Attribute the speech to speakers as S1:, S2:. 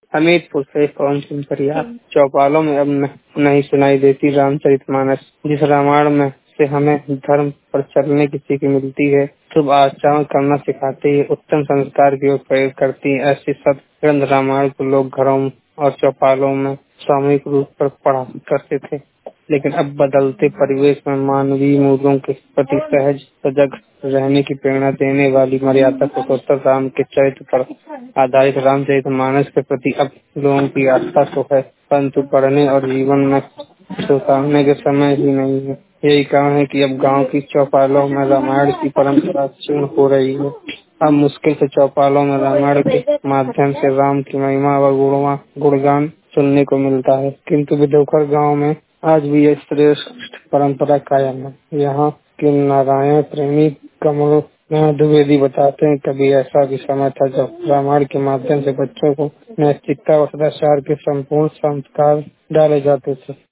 S1: हमीरपुर से पवन सिंह परिहार। चौपालों में अब नहीं सुनाई देती रामचरितमानस। जिस रामायण में से हमें धर्म पर चलने की सीख मिलती है, शुभ आचरण करना सिखाती है, उत्तम संस्कार की ओर प्रेरित करती है, ऐसी सब ग्रंथ रामायण को लोग घरों और चौपालों में सामूहिक रूप पर पढ़ा करते थे। लेकिन अब बदलते परिवेश में मानवीय मूल्यों के प्रति सहज सजग रहने की प्रेरणा देने वाली मर्यादा पुरुषोत्तम राम के चरित्र पर आधारित रामचरितमानस के प्रति अब लोगों की आस्था तो है, परंतु पढ़ने और जीवन में उतारने के समय ही नहीं है। यही कारण है कि अब गांव की चौपालों में रामायण की परंपरा क्षीण हो रही है। अब मुश्किल से चौपालों में रामायण के माध्यम से राम की महिमा व गुणगान सुनने को मिलता है, किंतु विदोखर गांव में आज भी यह श्रेष्ठ परंपरा कायम है। यहाँ के नारायण प्रेमी कमल द्विवेदी बताते हैं, कभी ऐसा भी समय था जब रामायण के माध्यम से बच्चों को नैतिकता और सदाचार के संपूर्ण संस्कार डाले जाते थे।